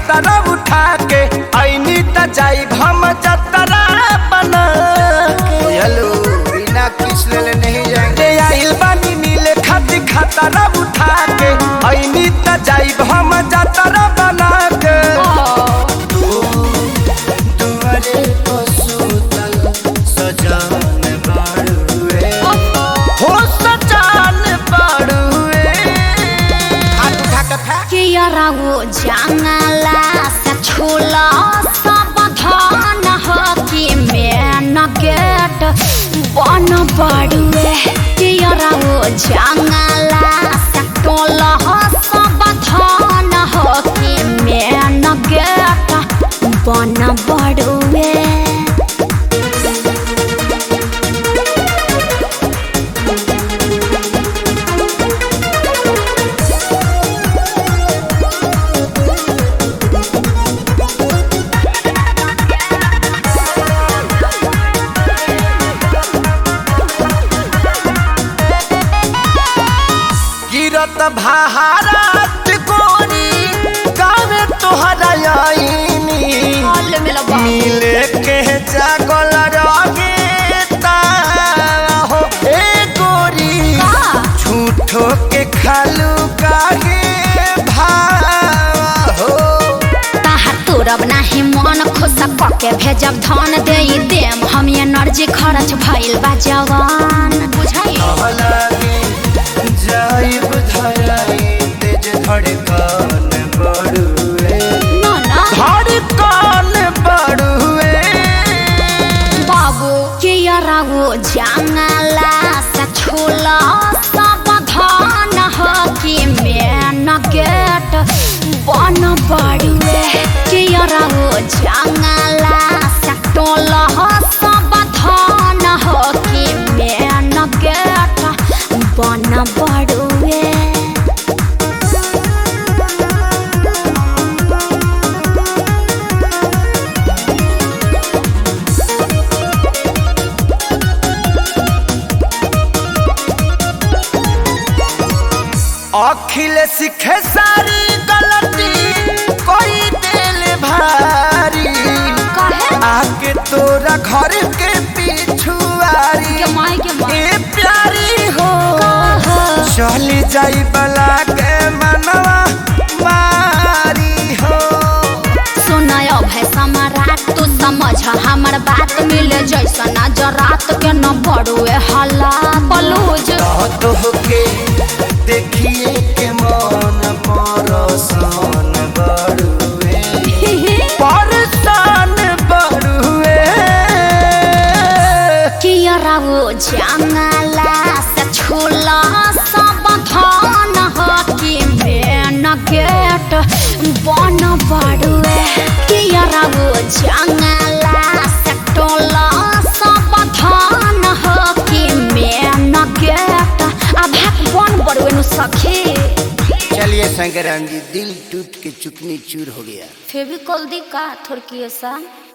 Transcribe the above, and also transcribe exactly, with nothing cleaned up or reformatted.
खतरा उठा के आईनी त जाई हम जतरा बना के हेलो बिना किस ले नहीं जाएंगे आइल बानी मिले खाती खतरा उठा के आईनी त जाई हम जतरा बना के तुम्हारे को सुतल सजान बाड़ुए हो सजान बाड़ुए हाथ उठा के फेंक के यारा वो जंगला से छोला सब धान हो कि मैं न गेट बन पड़ुए के यारा वो जंगला से टोला हो सब धान हो कि मैं न गेट बन पड़ुए गिरत भारत कोरी गावे तोहरा आईनी मिले के जागल रगे हो ए गोरी झूठो के खालू काहे भाव हो ताहा तोरब नाही मन खुश पके भेजब धन दे देम हम एनर्जी खर्च भइल बा जवान बुझाई लगे जाइब धराई तेज धड़कन बढ़ुए ना ना धड़कन बढ़ुए बाबू के यारा वो जंगला से छोला सब धान हो कि मैं न गेट बन पड़ुए के यारा वो जंगला से टोला हो सब धान हो कि मैं न गेट बन पड़ुए अखिल सीखे सारी गलती कोई दिल भारी काहे आके तोरा घर के पिछुआरी के माई के माई ए प्यारी हो कहा चली जाई बला के मनवा मारी हो सुनायो भाई सम्राट तू समझ हमर बात मिले जैसा नजर रात के न पड़ुए हल्ला बलूज तो के देखिए के मन परसान बढ़ुए परसान बढ़ुए किया वो जंगला से छोला सब धान हो कि मैं न गेट बन पड़ुए किया वो जंगला से टोला सब धान हो कि मैं न गेट अब बन पड़ुए नु सखी चलिए शंकराम जी दिल टूट के चुकनी चूर हो गया फेविकोल दी का थोड़की ऐसा